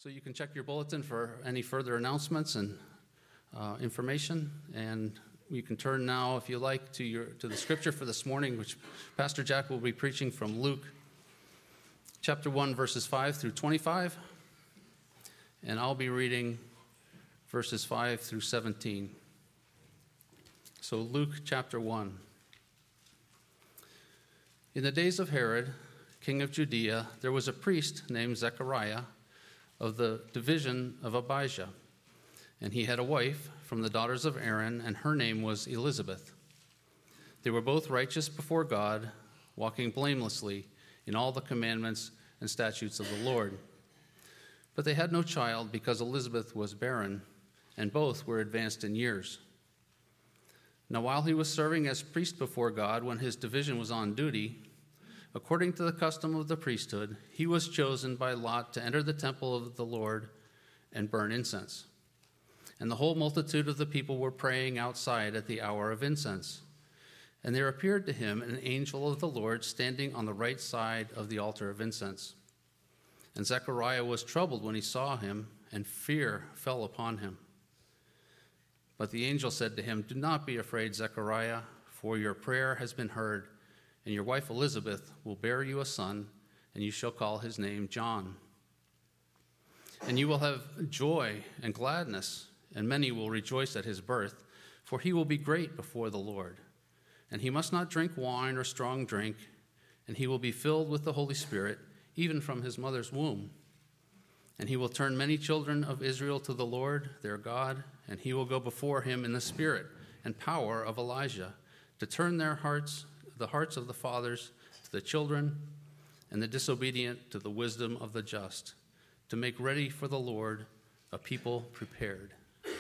So you can check your bulletin for any further announcements and information. And you can turn now, if you like, to the scripture for this morning, which Pastor Jack will be preaching from Luke chapter 1, verses 5 through 25. And I'll be reading verses 5 through 17. So Luke chapter 1. In the days of Herod, king of Judea, there was a priest named Zechariah of the division of Abijah. And he had a wife from the daughters of Aaron, and her name was Elizabeth. They were both righteous before God, walking blamelessly in all the commandments and statutes of the Lord. But they had no child because Elizabeth was barren, and both were advanced in years. Now while he was serving as priest before God, when his division was on duty, according to the custom of the priesthood, he was chosen by lot to enter the temple of the Lord and burn incense. And the whole multitude of the people were praying outside at the hour of incense. And there appeared to him an angel of the Lord standing on the right side of the altar of incense. And Zechariah was troubled when he saw him, and fear fell upon him. But the angel said to him, "Do not be afraid, Zechariah, for your prayer has been heard, and your wife Elizabeth will bear you a son, and you shall call his name John. And you will have joy and gladness, and many will rejoice at his birth, for he will be great before the Lord. And he must not drink wine or strong drink, and he will be filled with the Holy Spirit, even from his mother's womb. And he will turn many children of Israel to the Lord, their God, and he will go before him in the spirit and power of Elijah, to turn the hearts of the fathers to the children, and the disobedient to the wisdom of the just, to make ready for the Lord a people prepared."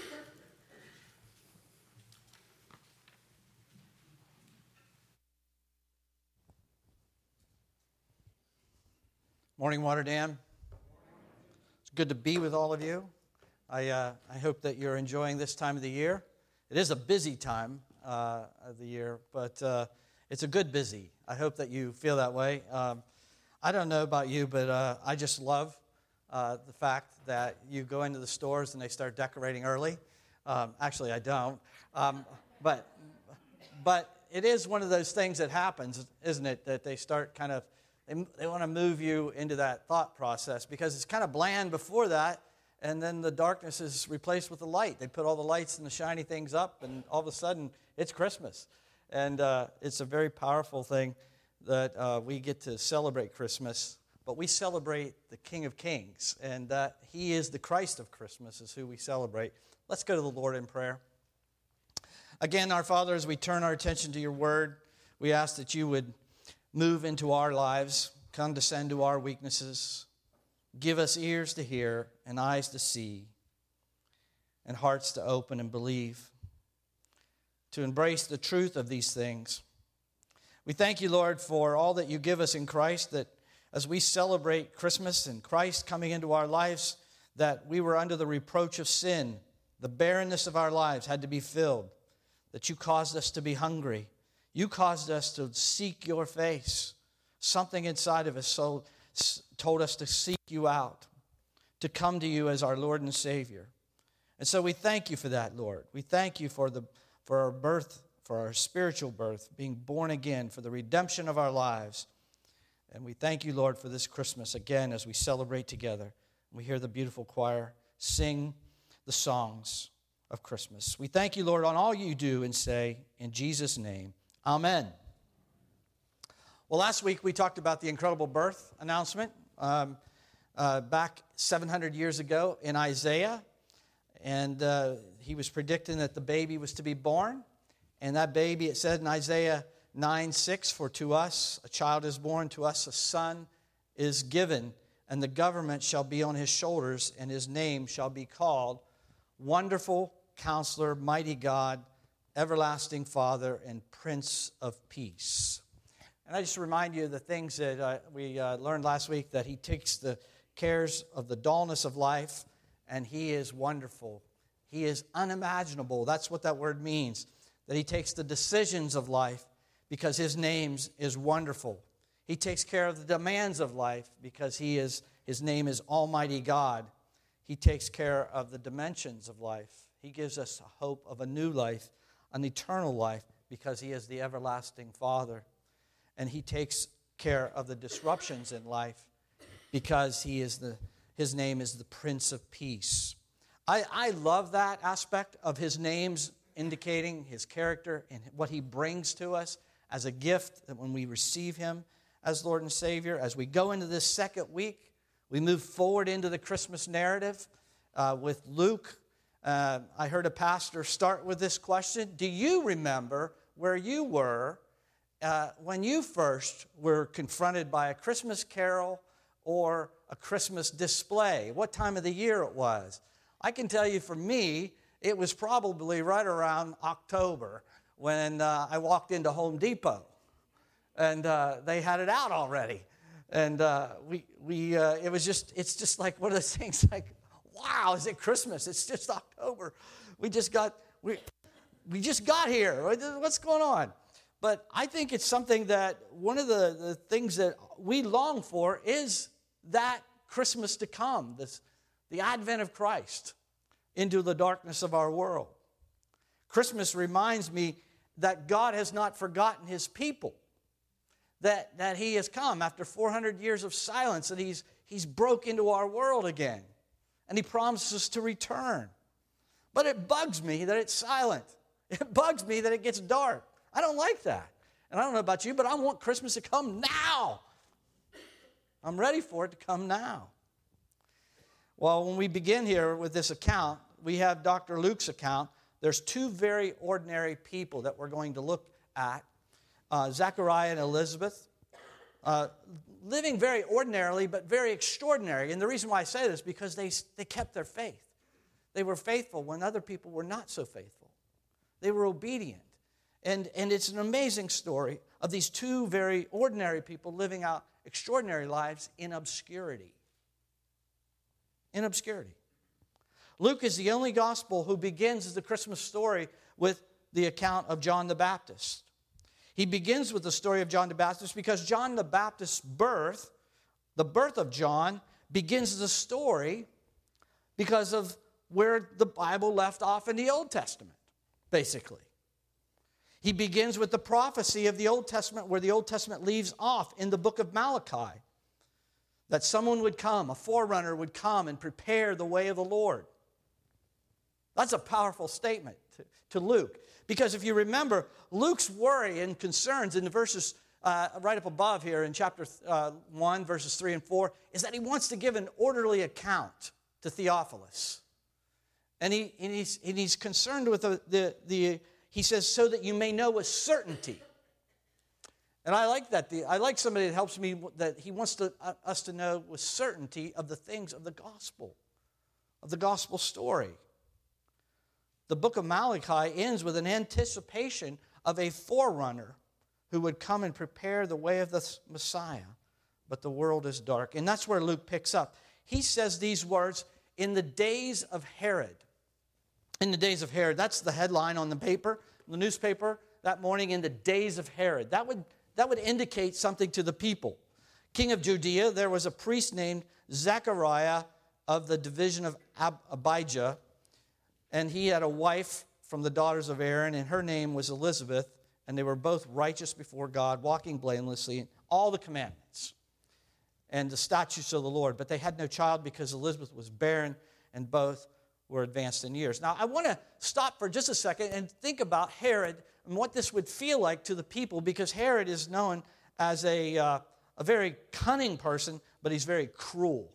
Morning, Waterdam. It's good to be with all of you. I hope that you're enjoying this time of the year. It is a busy time of the year, but it's a good busy. I hope that you feel that way. I don't know about you, but I just love the fact that you go into the stores and they start decorating early. Actually, I don't. But it is one of those things that happens, isn't it, that they start kind of, they want to move you into that thought process because it's kind of bland before that, and then the darkness is replaced with the light. They put all the lights and the shiny things up, and all of a sudden, it's Christmas. And it's a very powerful thing that we get to celebrate Christmas, but we celebrate the King of Kings, and that he is the Christ of Christmas is who we celebrate. Let's go to the Lord in prayer. Again, our Father, as we turn our attention to your word, we ask that you would move into our lives, condescend to our weaknesses, give us ears to hear and eyes to see and hearts to open and believe, to embrace the truth of these things. We thank you, Lord, for all that you give us in Christ, that as we celebrate Christmas and Christ coming into our lives, that we were under the reproach of sin. The barrenness of our lives had to be filled, that you caused us to be hungry. You caused us to seek your face. Something inside of us told us to seek you out, to come to you as our Lord and Savior. And so we thank you for that, Lord. We thank you for our birth, for our spiritual birth, being born again, for the redemption of our lives. And we thank you, Lord, for this Christmas again as we celebrate together. We hear the beautiful choir sing the songs of Christmas. We thank you, Lord, on all you do and say, in Jesus' name, amen. Well, last week we talked about the incredible birth announcement back 700 years ago in Isaiah. And he was predicting that the baby was to be born. And that baby, it said in Isaiah 9:6, "For to us a child is born, to us a son is given, and the government shall be on his shoulders, and his name shall be called Wonderful Counselor, Mighty God, Everlasting Father, and Prince of Peace." And I just remind you of the things that we learned last week, that he takes the cares of the dullness of life, and he is wonderful. He is unimaginable. That's what that word means, that he takes the decisions of life because his name is wonderful. He takes care of the demands of life because his name is Almighty God. He takes care of the dimensions of life. He gives us a hope of a new life, an eternal life, because He is the everlasting Father. And He takes care of the disruptions in life because His name is the Prince of Peace. I love that aspect of His names indicating His character and what He brings to us as a gift that when we receive Him as Lord and Savior. As we go into this second week, we move forward into the Christmas narrative with Luke. I heard a pastor start with this question. Do you remember where you were when you first were confronted by a Christmas carol or a Christmas display? What time of the year it was? I can tell you for me, it was probably right around October when I walked into Home Depot. And they had it out already. And it's just like one of those things like, wow, is it Christmas? It's just October. We just got here. What's going on? But I think it's something that one of the things that we long for is that Christmas to come, the advent of Christ into the darkness of our world. Christmas reminds me that God has not forgotten His people, that He has come after 400 years of silence, and He's broke into our world again, and He promises to return. But it bugs me that it's silent. It bugs me that it gets dark. I don't like that. And I don't know about you, but I want Christmas to come now. I'm ready for it to come now. Well, when we begin here with this account, we have Dr. Luke's account. There's two very ordinary people that we're going to look at, Zechariah and Elizabeth, living very ordinarily but very extraordinary. And the reason why I say this is because they kept their faith. They were faithful when other people were not so faithful. They were obedient. And it's an amazing story of these two very ordinary people living out extraordinary lives in obscurity. In obscurity. Luke is the only gospel who begins the Christmas story with the account of John the Baptist. He begins with the story of John the Baptist because John the Baptist's birth, the birth of John, begins the story because of where the Bible left off in the Old Testament, basically. He begins with the prophecy of the Old Testament where the Old Testament leaves off in the book of Malachi. That someone would come, a forerunner would come and prepare the way of the Lord. That's a powerful statement to Luke. Because if you remember, Luke's worry and concerns in the verses right up above here in chapter 1, verses 3 and 4, is that he wants to give an orderly account to Theophilus. And he's concerned with he says, so that you may know with certainty. And I like that. I like somebody that helps me, that he wants us to know with certainty of the things of the gospel story. The book of Malachi ends with an anticipation of a forerunner who would come and prepare the way of the Messiah. But the world is dark. And that's where Luke picks up. He says these words, in the days of Herod. In the days of Herod. That's the headline on the paper, the newspaper that morning, in the days of Herod. That would indicate something to the people. King of Judea, there was a priest named Zechariah of the division of Abijah, and he had a wife from the daughters of Aaron, and her name was Elizabeth, and they were both righteous before God, walking blamelessly in all the commandments and the statutes of the Lord. But they had no child because Elizabeth was barren, and both were advanced in years. Now, I want to stop for just a second and think about Herod and what this would feel like to the people, because Herod is known as a very cunning person, but he's very cruel.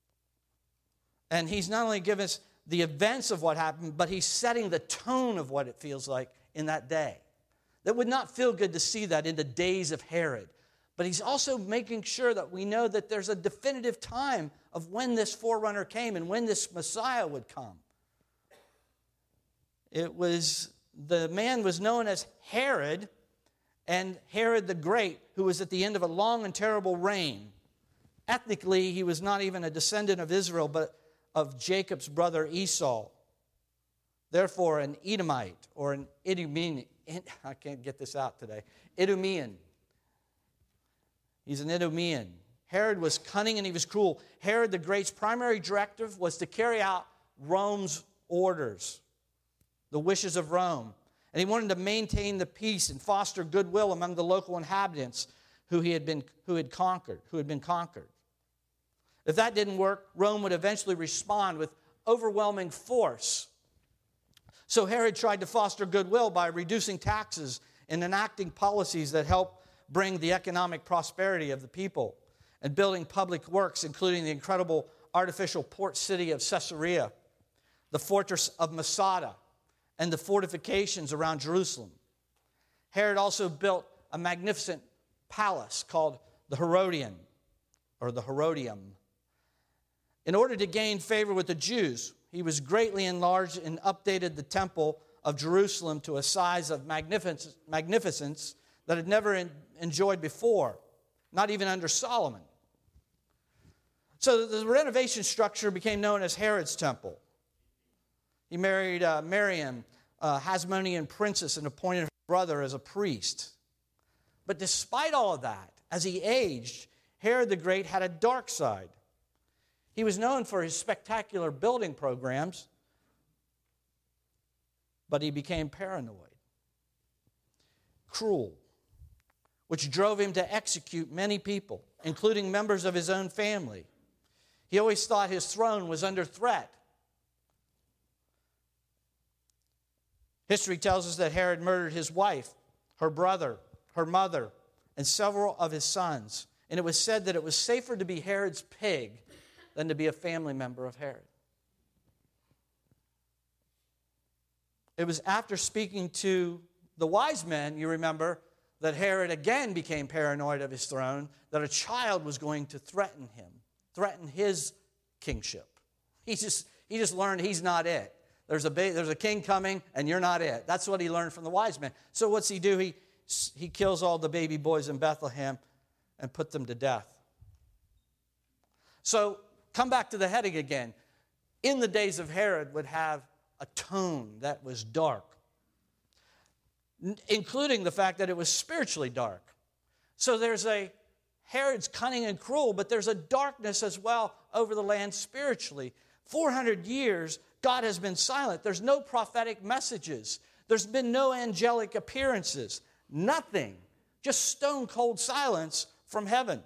And he's not only given us the events of what happened, but he's setting the tone of what it feels like in that day. That would not feel good to see that in the days of Herod. But he's also making sure that we know that there's a definitive time of when this forerunner came and when this Messiah would come. The man was known as Herod, and Herod the Great, who was at the end of a long and terrible reign. Ethnically, he was not even a descendant of Israel, but of Jacob's brother Esau. Therefore, an Edomite, or an Idumean, I can't get this out today, Idumean. He's an Idumean. Herod was cunning and he was cruel. Herod the Great's primary directive was to carry out Rome's orders, the wishes of Rome. And he wanted to maintain the peace and foster goodwill among the local inhabitants who had been conquered. If that didn't work, Rome would eventually respond with overwhelming force. So Herod tried to foster goodwill by reducing taxes and enacting policies that helped bring the economic prosperity of the people, and building public works, including the incredible artificial port city of Caesarea, the fortress of Masada, and the fortifications around Jerusalem. Herod also built a magnificent palace called the Herodian, or the Herodium. In order to gain favor with the Jews, he was greatly enlarged and updated the temple of Jerusalem to a size of magnificence that had never enjoyed before, not even under Solomon. So the renovation structure became known as Herod's temple. He married Miriam, a Hasmonean princess, and appointed her brother as a priest. But despite all of that, as he aged, Herod the Great had a dark side. He was known for his spectacular building programs, but he became paranoid, cruel, which drove him to execute many people, including members of his own family. He always thought his throne was under threat. History tells us that Herod murdered his wife, her brother, her mother, and several of his sons. And it was said that it was safer to be Herod's pig than to be a family member of Herod. It was after speaking to the wise men, you remember, that Herod again became paranoid of his throne, that a child was going to threaten him, threaten his kingship. He just learned he's not it. There's a king coming, and you're not it. That's what he learned from the wise men. So what's he do? He kills all the baby boys in Bethlehem and put them to death. So come back to the heading again. In the days of Herod would have a tone that was dark, including the fact that it was spiritually dark. So there's Herod's cunning and cruel, but there's a darkness as well over the land spiritually. 400 years, God has been silent. There's no prophetic messages. There's been no angelic appearances. Nothing. Just stone cold silence from heaven.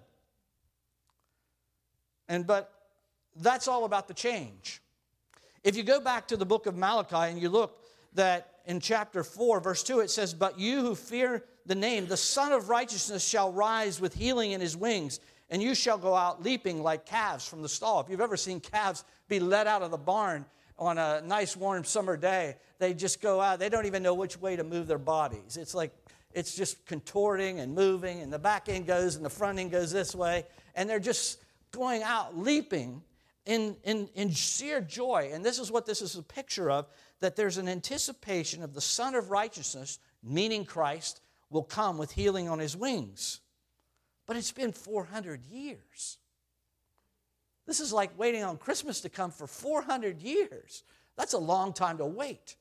But that's all about to change. If you go back to the book of Malachi and you look that in chapter 4, verse 2, it says, "But you who fear the name, the Son of Righteousness shall rise with healing in his wings, and you shall go out leaping like calves from the stall." If you've ever seen calves be let out of the barn on a nice warm summer day, they just go out. They don't even know which way to move their bodies. It's just contorting and moving, and the back end goes and the front end goes this way, and they're just going out leaping in sheer joy. And this is what this is a picture of, that there's an anticipation of the Son of Righteousness, meaning Christ, will come with healing on his wings. But it's been 400 years. This is like waiting on Christmas to come for 400 years. That's a long time to wait.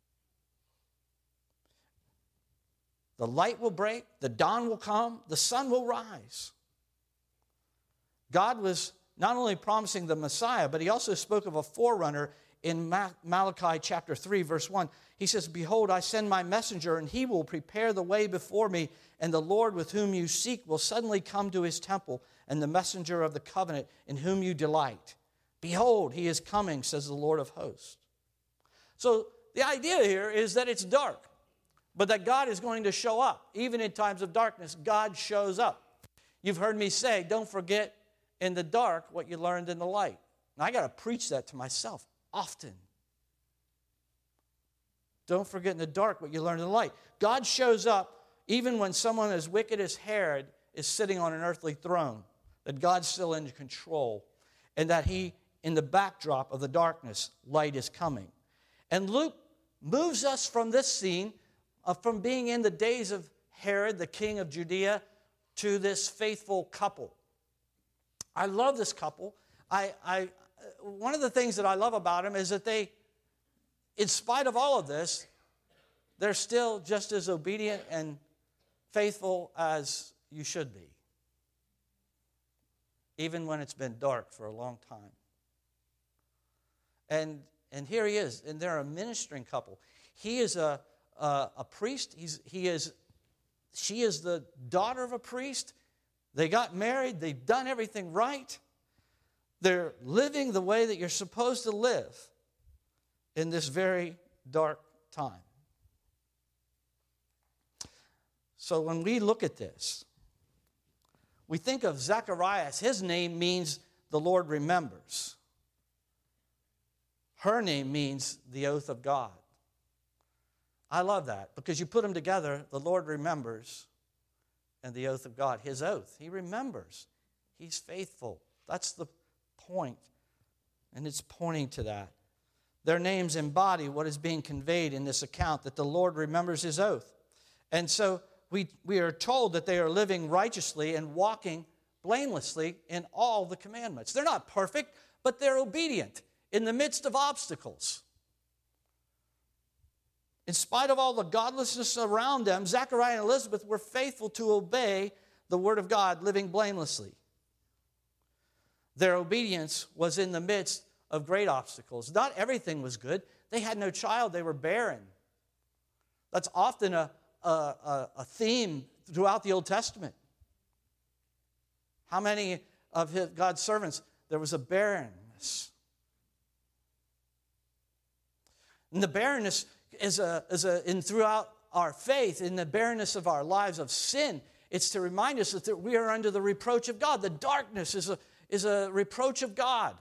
The light will break, the dawn will come, the sun will rise. God was not only promising the Messiah, but he also spoke of a forerunner in Malachi chapter 3, verse 1. He says, "Behold, I send my messenger, and he will prepare the way before me, and the Lord with whom you seek will suddenly come to his temple, and the messenger of the covenant in whom you delight. Behold, he is coming, says the Lord of hosts." So the idea here is that it's dark, but that God is going to show up. Even in times of darkness, God shows up. You've heard me say, don't forget in the dark what you learned in the light. And I got to preach that to myself often. Don't forget in the dark what you learned in the light. God shows up even when someone as wicked as Herod is sitting on an earthly throne, that God's still in control, and that he, in the backdrop of the darkness, light is coming. And Luke moves us from this scene, from being in the days of Herod, the king of Judea, to this faithful couple. I love this couple. One of the things that I love about them is that they, in spite of all of this, they're still just as obedient and faithful as you should be. even when it's been dark for a long time. And here he is, and they're a ministering couple. He is a priest. She is the daughter of a priest. They got married. They've done everything right. They're living the way that you're supposed to live in this very dark time. So when we look at this, we think of Zacharias. His name means the Lord remembers. Her name means the oath of God. I love that because you put them together, the Lord remembers, and the oath of God, his oath. He remembers. He's faithful. That's the point, and it's pointing to that. Their names embody what is being conveyed in this account, that the Lord remembers his oath. And so we are told that they are living righteously and walking blamelessly in all the commandments. They're not perfect, but they're obedient in the midst of obstacles. In spite of all the godlessness around them, Zechariah and Elizabeth were faithful to obey the word of God, living blamelessly. Their obedience was in the midst of great obstacles. Not everything was good. They had no child. They were barren. That's often a theme throughout the Old Testament. How many of God's servants, there was a barrenness. And the barrenness is throughout our faith, in the barrenness of our lives of sin, it's to remind us that we are under the reproach of God. The darkness is a reproach of God.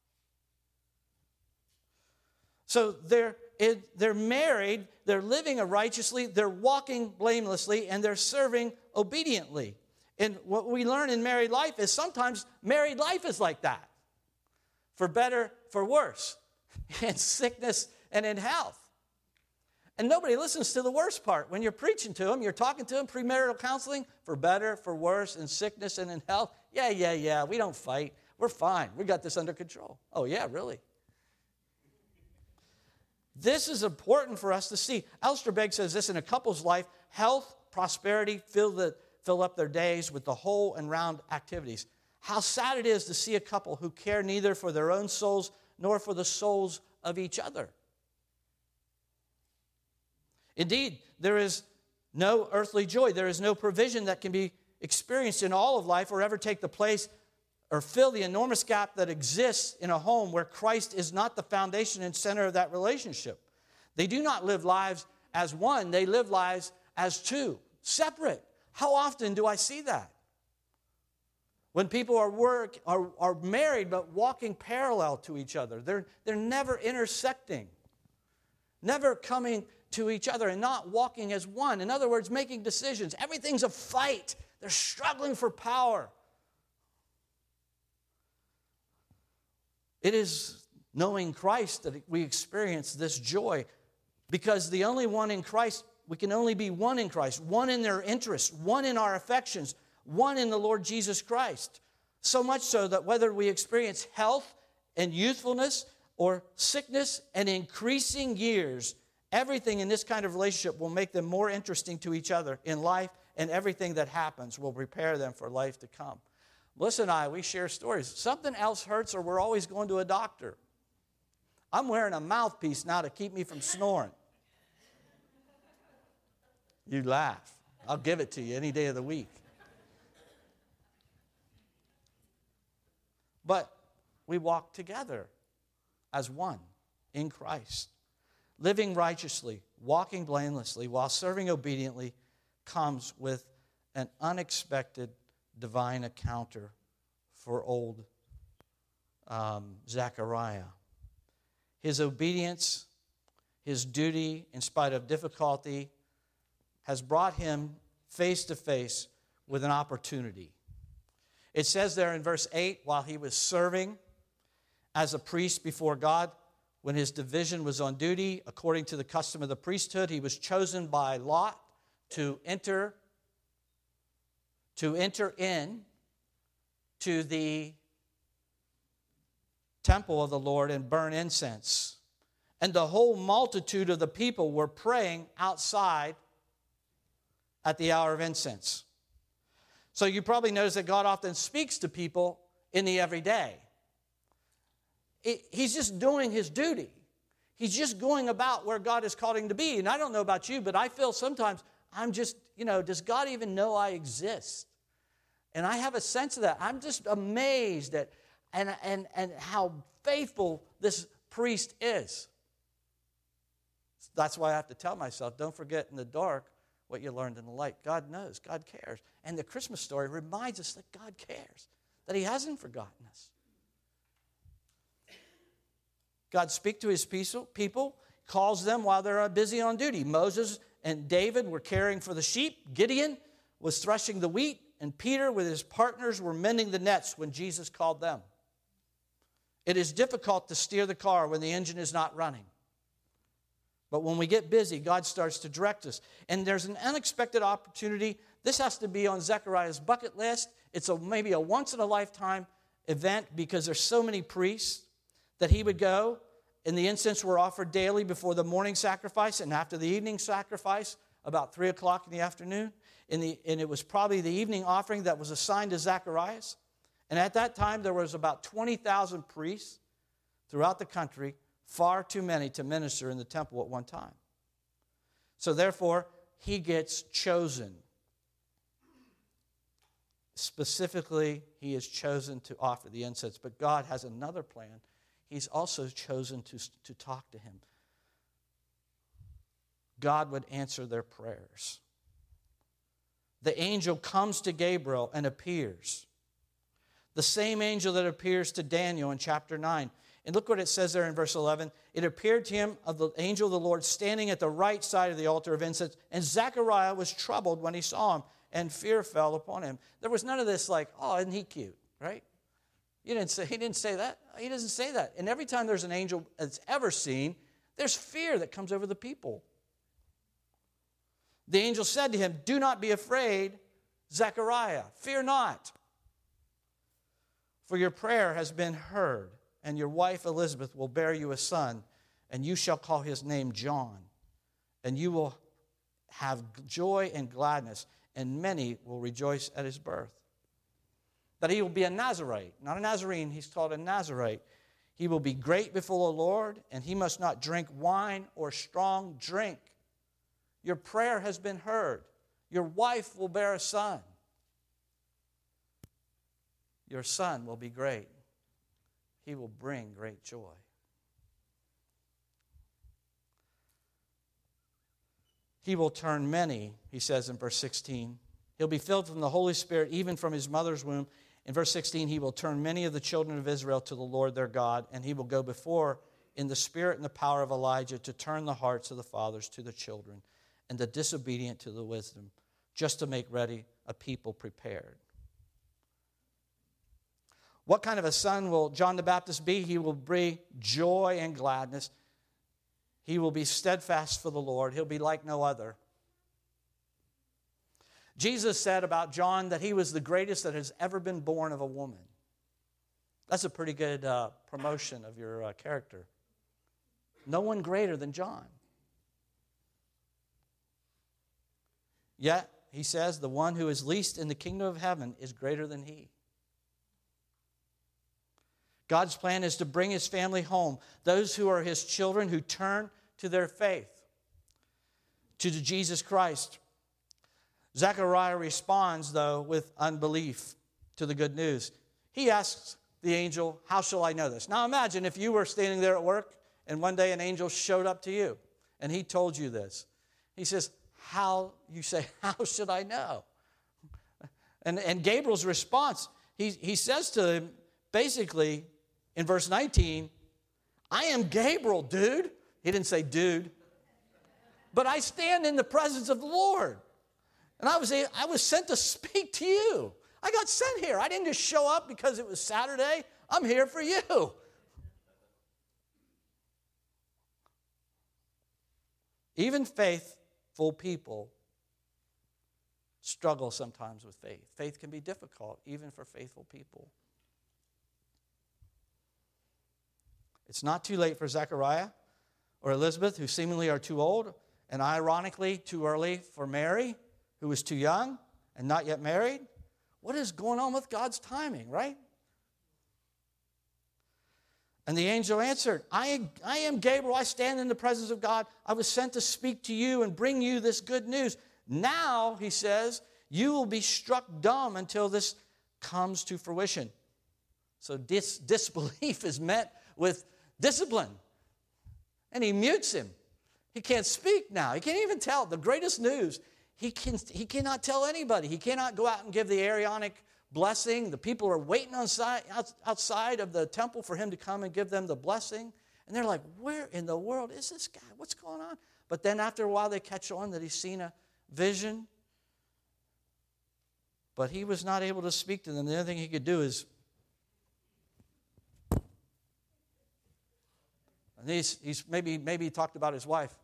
So they're married, they're living righteously, they're walking blamelessly, and they're serving obediently. And what we learn in married life is sometimes married life is like that. For better, for worse. In sickness and in health. And nobody listens to the worst part. When you're preaching to them, you're talking to them, premarital counseling, for better, for worse, in sickness and in health. Yeah, we don't fight. We're fine. We got this under control. Oh, yeah, really? This is important for us to see. Alistair Begg says this: in a couple's life, health, prosperity, fill up their days with the whole and round activities. How sad it is to see a couple who care neither for their own souls nor for the souls of each other. Indeed, there is no earthly joy. There is no provision that can be experienced in all of life or ever take the place or fill the enormous gap that exists in a home where Christ is not the foundation and center of that relationship. They do not live lives as one. They live lives as two, separate. How often do I see that? When people are married but walking parallel to each other. They're never intersecting, never coming to each other and not walking as one. In other words, making decisions. Everything's a fight. They're struggling for power. It is knowing Christ that we experience this joy, because the only one in Christ, we can only be one in Christ, one in their interests, one in our affections, one in the Lord Jesus Christ. So much so that whether we experience health and youthfulness or sickness and increasing years, everything in this kind of relationship will make them more interesting to each other in life, and everything that happens will prepare them for life to come. Melissa and I, we share stories. Something else hurts or we're always going to a doctor. I'm wearing a mouthpiece now to keep me from snoring. You laugh. I'll give it to you any day of the week. But we walk together as one in Christ. Living righteously, walking blamelessly, while serving obediently comes with an unexpected divine encounter for old Zechariah. His obedience, his duty, in spite of difficulty, has brought him face to face with an opportunity. It says there in verse 8, while he was serving as a priest before God, when his division was on duty, according to the custom of the priesthood, he was chosen by lot to enter in to the temple of the Lord and burn incense. And the whole multitude of the people were praying outside at the hour of incense. So you probably notice that God often speaks to people in the everyday. He's just doing his duty. He's just going about where God has called him to be. And I don't know about you, but I feel sometimes I'm just, does God even know I exist? And I have a sense of that. I'm just amazed at and how faithful this priest is. That's why I have to tell myself, don't forget in the dark what you learned in the light. God knows. God cares. And the Christmas story reminds us that God cares, that he hasn't forgotten us. God speaks to his people, calls them while they're busy on duty. Moses and David were caring for the sheep. Gideon was threshing the wheat. And Peter with his partners were mending the nets when Jesus called them. It is difficult to steer the car when the engine is not running. But when we get busy, God starts to direct us. And there's an unexpected opportunity. This has to be on Zechariah's bucket list. It's maybe a once-in-a-lifetime event because there's so many priests that he would go. And the incense were offered daily before the morning sacrifice and after the evening sacrifice, about 3 o'clock in the afternoon. And it was probably the evening offering that was assigned to Zacharias. And at that time, there was about 20,000 priests throughout the country, far too many to minister in the temple at one time. So therefore, he gets chosen. Specifically, he is chosen to offer the incense. But God has another plan. He's also chosen to talk to him. God would answer their prayers. The angel comes to Gabriel and appears. The same angel that appears to Daniel in chapter 9. And look what it says there in verse 11. It appeared to him of the angel of the Lord standing at the right side of the altar of incense. And Zechariah was troubled when he saw him, and fear fell upon him. There was none of this like, oh, isn't he cute, right? He didn't say that. He doesn't say that. And every time there's an angel that's ever seen, there's fear that comes over the people. The angel said to him, do not be afraid, Zechariah. Fear not. For your prayer has been heard, and your wife Elizabeth will bear you a son, and you shall call his name John. And you will have joy and gladness, and many will rejoice at his birth. That he will be a Nazarite, not a Nazarene, he's called a Nazarite. He will be great before the Lord, and he must not drink wine or strong drink. Your prayer has been heard. Your wife will bear a son. Your son will be great. He will bring great joy. He will turn many, he says in verse 16. He'll be filled from the Holy Spirit, even from his mother's womb. In verse 16, he will turn many of the children of Israel to the Lord their God, and he will go before in the spirit and the power of Elijah to turn the hearts of the fathers to the children and the disobedient to the wisdom, just to make ready a people prepared. What kind of a son will John the Baptist be? He will bring joy and gladness. He will be steadfast for the Lord. He'll be like no other. Jesus said about John that he was the greatest that has ever been born of a woman. That's a pretty good promotion of your character. No one greater than John. Yet, he says, the one who is least in the kingdom of heaven is greater than he. God's plan is to bring his family home. Those who are his children who turn to their faith, to Jesus Christ. Zechariah responds, though, with unbelief to the good news. He asks the angel, how shall I know this? Now imagine if you were standing there at work and one day an angel showed up to you and he told you this. He says, how should I know? And Gabriel's response, he says to him, basically, in verse 19, I am Gabriel, dude. He didn't say dude. But I stand in the presence of the Lord. And I was sent to speak to you. I got sent here. I didn't just show up because it was Saturday. I'm here for you. Even faithful people struggle sometimes with faith. Faith can be difficult, even for faithful people. It's not too late for Zechariah or Elizabeth, who seemingly are too old, and ironically, too early for Mary, who is too young and not yet married. What is going on with God's timing, right? And the angel answered, I am Gabriel. I stand in the presence of God. I was sent to speak to you and bring you this good news. Now, he says, you will be struck dumb until this comes to fruition. So disbelief is met with discipline. And he mutes him. He can't speak now. He can't even tell the greatest news. He cannot tell anybody. He cannot go out and give the Aaronic blessing. The people are waiting outside of the temple for him to come and give them the blessing. And they're like, where in the world is this guy? What's going on? But then after a while they catch on that he's seen a vision. But he was not able to speak to them. The only thing he could do is, and he's maybe he talked about his wife.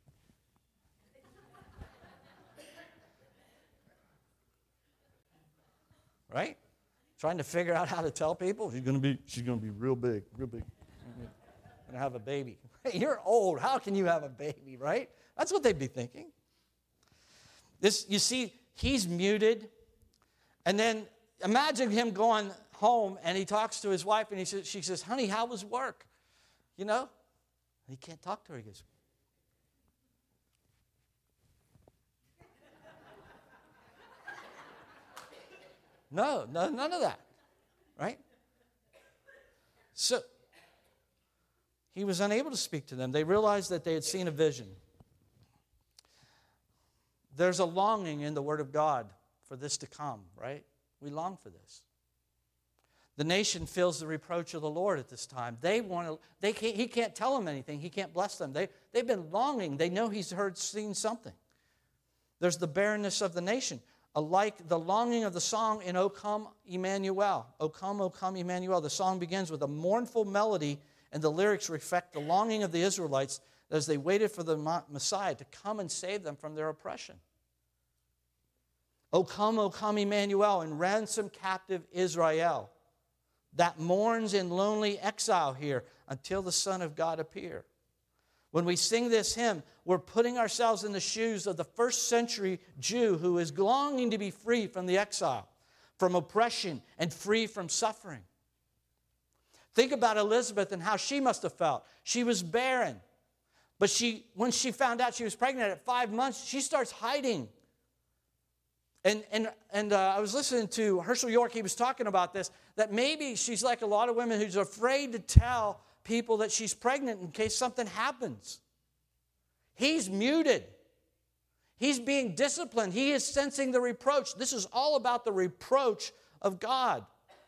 Right? Trying to figure out how to tell people she's gonna be real big. Gonna have a baby. Hey, you're old. How can you have a baby, right? That's what they'd be thinking. You see, he's muted. And then imagine him going home and he talks to his wife and she says, honey, how was work? You know? And he can't talk to her. He goes, no, none of that. Right? So he was unable to speak to them. They realized that they had seen a vision. There's a longing in the Word of God for this to come, right? We long for this. The nation feels the reproach of the Lord at this time. He can't tell them anything. He can't bless them. They've been longing. They know he's seen something. There's the barrenness of the nation. Alike the longing of the song in O Come Emmanuel. O come Emmanuel. The song begins with a mournful melody, and the lyrics reflect the longing of the Israelites as they waited for the Messiah to come and save them from their oppression. O come, Emmanuel, and ransom captive Israel, that mourns in lonely exile here until the Son of God appear. When we sing this hymn, we're putting ourselves in the shoes of the first century Jew who is longing to be free from the exile, from oppression, and free from suffering. Think about Elizabeth and how she must have felt. She was barren, but when she found out she was pregnant at 5 months, she starts hiding. And I was listening to Herschel York. He was talking about this, that maybe she's like a lot of women who's afraid to tell people that she's pregnant in case something happens. He's muted. He's being disciplined. He is sensing the reproach. This is all about the reproach of God.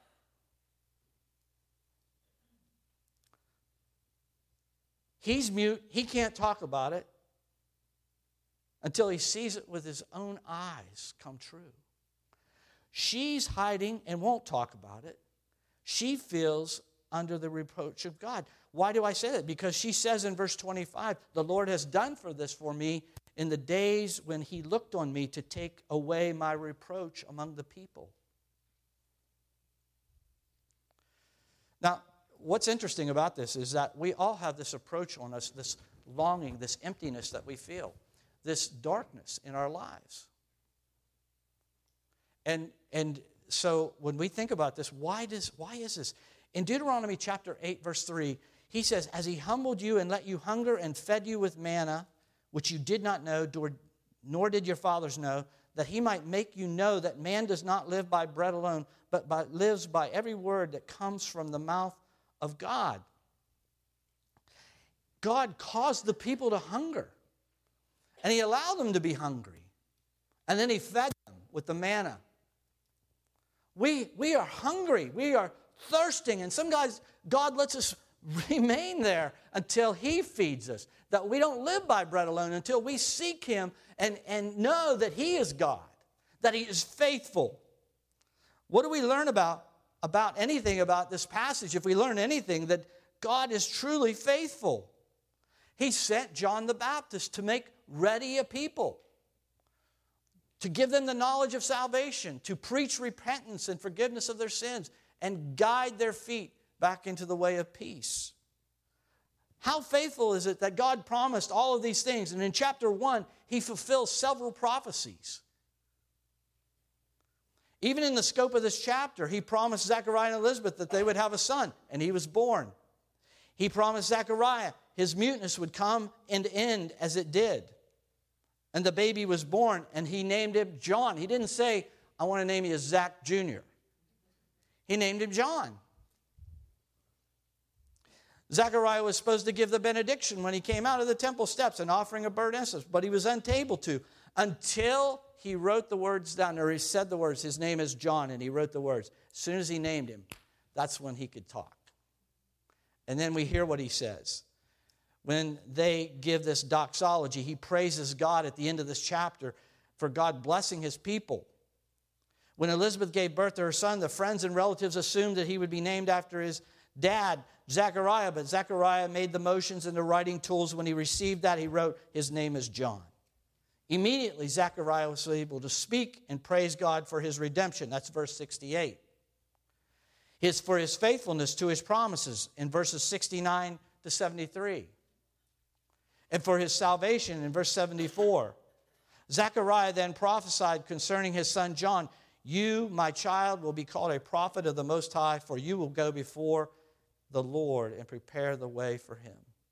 He's mute. He can't talk about it until he sees it with his own eyes come true. She's hiding and won't talk about it. She feels under the reproach of God. Why do I say that? Because she says in verse 25, the Lord has done this for me in the days when he looked on me to take away my reproach among the people. Now, what's interesting about this is that we all have this approach on us, this longing, this emptiness that we feel, this darkness in our lives. And so when we think about this, why is this? In Deuteronomy chapter 8, verse 3, he says, as he humbled you and let you hunger and fed you with manna, which you did not know, nor did your fathers know, that he might make you know that man does not live by bread alone, but lives by every word that comes from the mouth of God. God caused the people to hunger, and he allowed them to be hungry, and then he fed them with the manna. We are hungry. We are thirsting. And sometimes God lets us remain there until he feeds us. That we don't live by bread alone until we seek him and know that he is God, that he is faithful. What do we learn about anything about this passage? If we learn anything, that God is truly faithful. He sent John the Baptist to make ready a people, to give them the knowledge of salvation, to preach repentance and forgiveness of their sins, and guide their feet back into the way of peace. How faithful is it that God promised all of these things? And in chapter 1, he fulfills several prophecies. Even in the scope of this chapter, he promised Zechariah and Elizabeth that they would have a son, and he was born. He promised Zechariah his muteness would come and end as it did. And the baby was born, and he named him John. He didn't say, I want to name you Zach Jr. He named him John. Zechariah was supposed to give the benediction when he came out of the temple steps, an offering of burnt incense, but he was unable to until he wrote the words down, or he said the words. His name is John, and he wrote the words. As soon as he named him, that's when he could talk. And then we hear what he says. When they give this doxology, he praises God at the end of this chapter for God blessing his people. When Elizabeth gave birth to her son, the friends and relatives assumed that he would be named after his dad, Zechariah, but Zechariah made the motions and the writing tools. When he received that, he wrote, his name is John. Immediately, Zechariah was able to speak and praise God for his redemption. That's verse 68. For his faithfulness to his promises in verses 69 to 73. And for his salvation in verse 74. Zechariah then prophesied concerning his son John, you, my child, will be called a prophet of the Most High, for you will go before the Lord and prepare the way for him.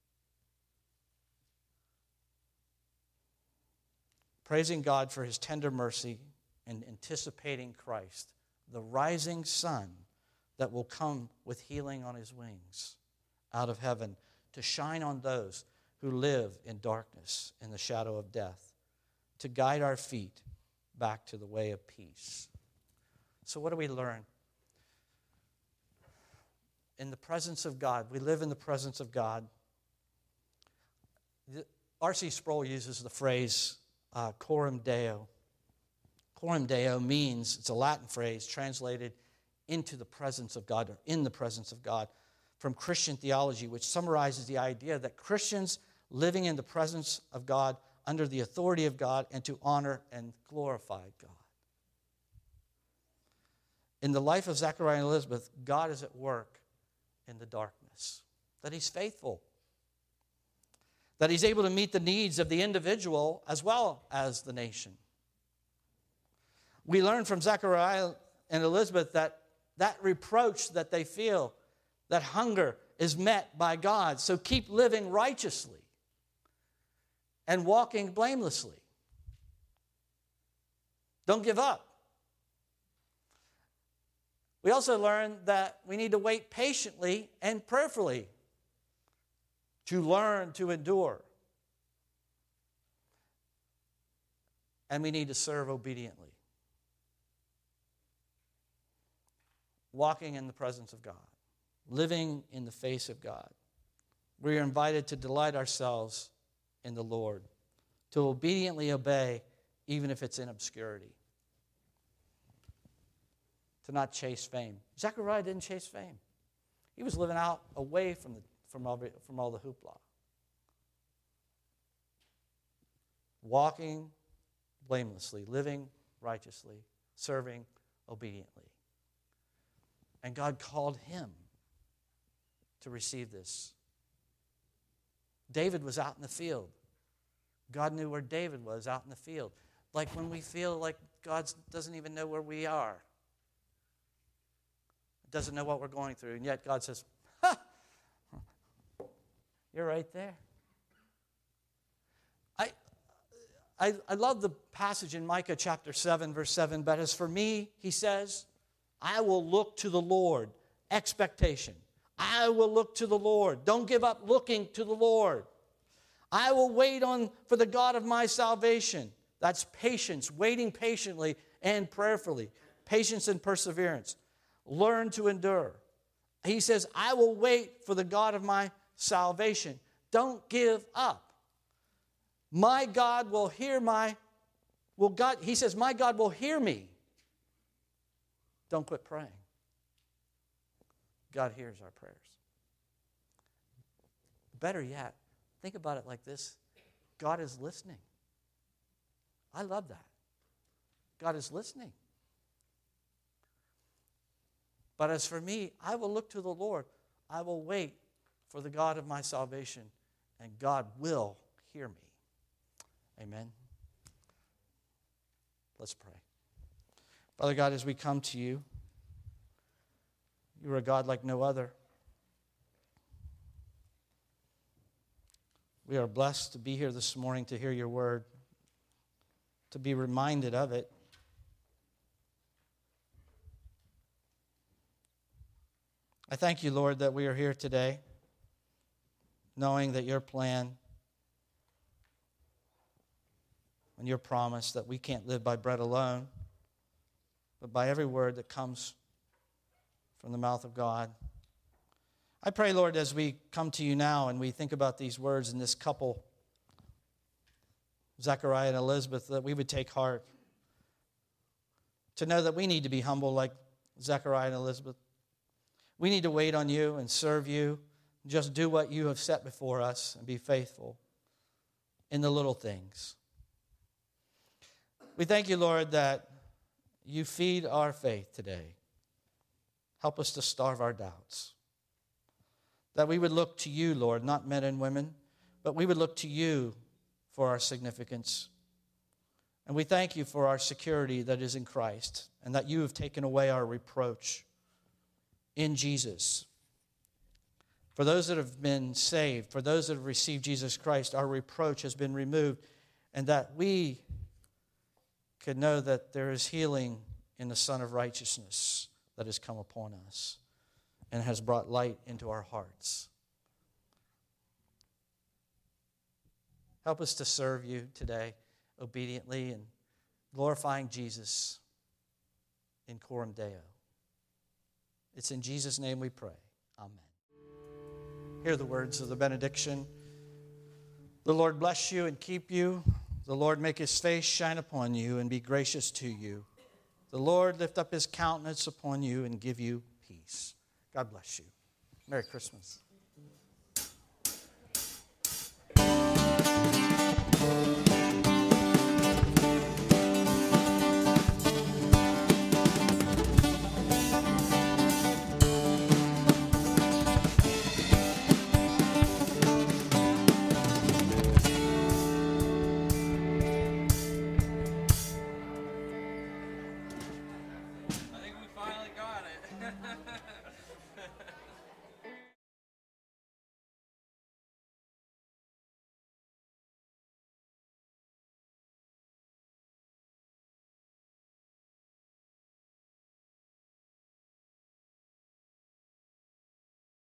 Praising God for his tender mercy and anticipating Christ, the rising sun that will come with healing on his wings out of heaven to shine on those who live in darkness in the shadow of death, to guide our feet back to the way of peace. So what do we learn? In the presence of God, we live in the presence of God. R.C. Sproul uses the phrase coram Deo. Coram Deo means, it's a Latin phrase translated into the presence of God, or in the presence of God, from Christian theology, which summarizes the idea that Christians living in the presence of God, under the authority of God, and to honor and glorify God. In the life of Zechariah and Elizabeth, God is at work in the darkness. That he's faithful. That he's able to meet the needs of the individual as well as the nation. We learn from Zechariah and Elizabeth that reproach that they feel, that hunger is met by God. So keep living righteously and walking blamelessly. Don't give up. We also learn that we need to wait patiently and prayerfully to learn to endure. And we need to serve obediently. Walking in the presence of God. Living in the face of God. We are invited to delight ourselves in the Lord. To obediently obey even if it's in obscurity. To not chase fame. Zechariah didn't chase fame. He was living out away from all the hoopla. Walking blamelessly, living righteously, serving obediently. And God called him to receive this. David was out in the field. God knew where David was out in the field. Like when we feel like God doesn't even know where we are. Doesn't know what we're going through, and yet God says, ha! You're right there. I love the passage in Micah chapter 7, verse 7. But as for me, he says, I will look to the Lord. Expectation. I will look to the Lord. Don't give up looking to the Lord. I will wait for the God of my salvation. That's patience, waiting patiently and prayerfully. Patience and perseverance. Learn to endure. He says, I will wait for the God of my salvation. Don't give up. My God will hear he says, my God will hear me. Don't quit praying. God hears our prayers. Better yet, think about it like this. God is listening. I love that. God is listening. But as for me, I will look to the Lord. I will wait for the God of my salvation, and God will hear me. Amen. Let's pray. Father God, as we come to you, you are a God like no other. We are blessed to be here this morning to hear your word, to be reminded of it. I thank you, Lord, that we are here today, knowing that your plan and your promise that we can't live by bread alone, but by every word that comes from the mouth of God. I pray, Lord, as we come to you now and we think about these words in this couple, Zechariah and Elizabeth, that we would take heart to know that we need to be humble like Zechariah and Elizabeth. We need to wait on you and serve you, just do what you have set before us and be faithful in the little things. We thank you, Lord, that you feed our faith today. Help us to starve our doubts. That we would look to you, Lord, not men and women, but we would look to you for our significance. And we thank you for our security that is in Christ, and that you have taken away our reproach in Jesus. For those that have been saved, for those that have received Jesus Christ, our reproach has been removed, and that we could know that there is healing in the Son of Righteousness that has come upon us and has brought light into our hearts. Help us to serve you today obediently and glorifying Jesus in Coram Deo. It's in Jesus' name we pray. Amen. Hear the words of the benediction. The Lord bless you and keep you. The Lord make his face shine upon you and be gracious to you. The Lord lift up his countenance upon you and give you peace. God bless you. Merry Christmas.